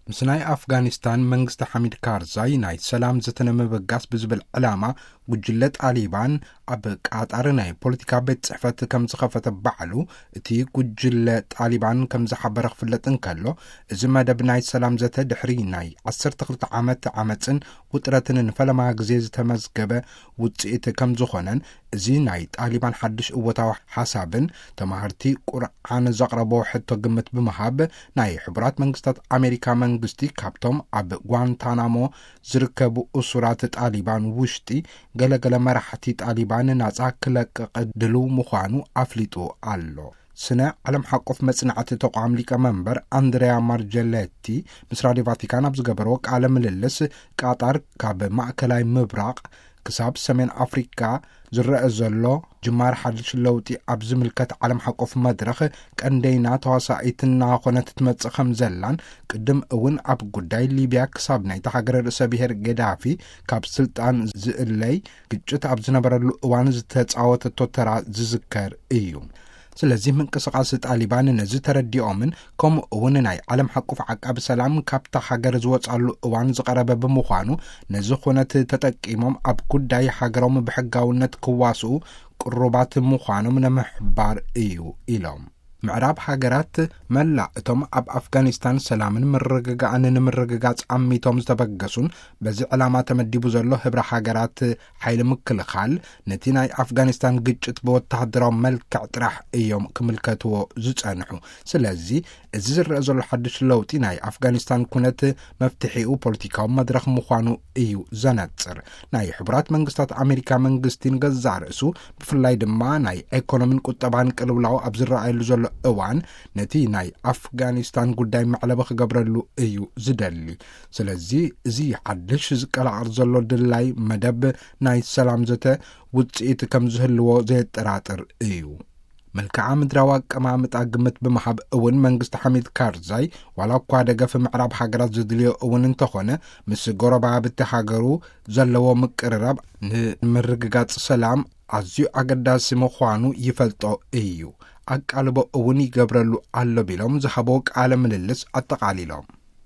ምስናይ አፍጋኒስታን መንግስቲ ሐሚድ ካርዛይ ናይ ሰላም ዘተነመበጋስ ብዝብል ዕላማ ጉጅለ ጣሊባን ኣብ ቃጣር ናይ ፖለቲካ ቤት ጽሕፈት ከም ዝኸፈተ ባዕሉ እቲ ጉጅለ ጣሊባን ከም ዝሓበረ ክፍለጥ እንከሎ እዚ መደብ ናይ ሰላም ዘተ ድሕሪ ናይ 12 ዓመት ዓመፅን ውጥረትን ንፈለማ ግዜ ዝተመዝገበ ውጽኢት ከም ዝኾነን እዚ ናይ ጣሊባን ሓድሽ እወታዊ ሓሳብን ተማህርቲ ቁርዓን ዘቕረቦ ሕቶ ግምት ብምሃብ ናይ ሕቡራት መንግስታት አሜሪካ መንግስቲ ካብቶም ኣብ ጓንታናሞ ዝርከቡ እሱራት ጣሊባን ውሽጢ ገለገለ መራሕቲ ጣሊባን ናጻ ክለቅቕ ድልው ምዃኑ ኣፍሊጡ ኣሎ። ስነ ዓለም ሓቆፍ መጽናዕቲ ተቋም ሊቀመንበር አንድሪያ ማርጀሌቲ ምስ ራድዮ ቫቲካን ኣብ ዝገበርዎ ቃለ ምልልስ ቃጣር ካብ ማእከላይ ምብራቕ ክሳብ ሰሜን አፍሪካ ዝረአ ዘሎ ጅማር ሓድሽ ለውጢ ኣብ ዝምልከት ዓለም ሓቆፍ መድረኽ ቀንደይና ተዋሳኢትና ኾነት ትመጽእ ከም ዘላን ቅድም እውን ኣብ ጉዳይ ሊብያ ክሳብ ናይቲ ሃገረ ርእሰ ብሔር ገዳፊ ካብ ስልጣን ዝእለይ ግጭት ኣብ ዝነበረሉ እዋን ዝተጻወተቶ ተራ ዝዝከር እዩ። ስለዚህ ምንቅስቃስ ጣሊባን ነዚ ተረዲኦምን ከምኡ እውን ናይ ዓለም ሓቁፍ ዓቃቢ ሰላም ካብታ ሃገር ዝወጻሉ እዋን ዝቐረበ ብምዃኑ ነዚ ኹነት ተጠቂሞም ኣብ ጉዳይ ሃገሮም ብሕጋውነት ክዋስኡ ቅሩባት ምዃኖም ንምሕባር እዩ ኢሎም። ምዕራብ ሃገራት መላእ እቶም ኣብ አፍጋኒስታን ሰላምን ምርግጋእን ንምርግጋጽ ዓሚቶም ዝተበገሱን በዚ ዕላማ ተመዲቡ ዘሎ ህብረ ሃገራት ሓይሊ ምክልኻል ነቲ ናይ አፍጋኒስታን ግጭት ብወተሃደራዊ መልክዕ ጥራሕ እዮም ክምልከትዎ ዝጸንሑ። ስለዚ እዚ ዝረአ ዘሎ ሓድሽ ለውጢ ናይ አፍጋኒስታን ኩነት መፍትሒኡ ፖለቲካዊ መድረኽ ምዃኑ እዩ ዘነጽር። ናይ ሕቡራት መንግስታት አሜሪካ መንግስቲን ገዛ ርእሱ ብፍላይ ድማ ናይ ኢኮኖሚን ቁጠባን ቅልውላው ኣብ ዝረአየሉ ዘሎ እዋን ነቲ ናይ አፍጋኒስታን ጉዳይ መዕለበ ክገብረሉ እዩ ዝደሊ። ስለዚ እዚ ሓድሽ ዝቀላቀል ዘሎ ድላይ መደብ ናይ ሰላም ዘተ ውጽኢት ከም ዝህልዎ ዘየጠራጥር እዩ። መልክዓ ምድራዊ አቀማምጣ ግምት ብምሃብ እውን መንግስቲ ሐሚድ ካርዛይ ዋላ እኳ ደገፍ ምዕራብ ሃገራት ዝድልዮ እውን እንተኾነ ምስ ጎረባብቲ ሃገሩ ዘለዎ ምቅርራብ ንምርግጋጽ ሰላም ኣዝዩ ኣገዳሲ ምዃኑ ይፈልጦ እዩ። አቃልቦ እውን ይገብረሉ ኣሎ ቢሎም ዝሃቦ ቃለ ምልልስ አጠቃሊሎም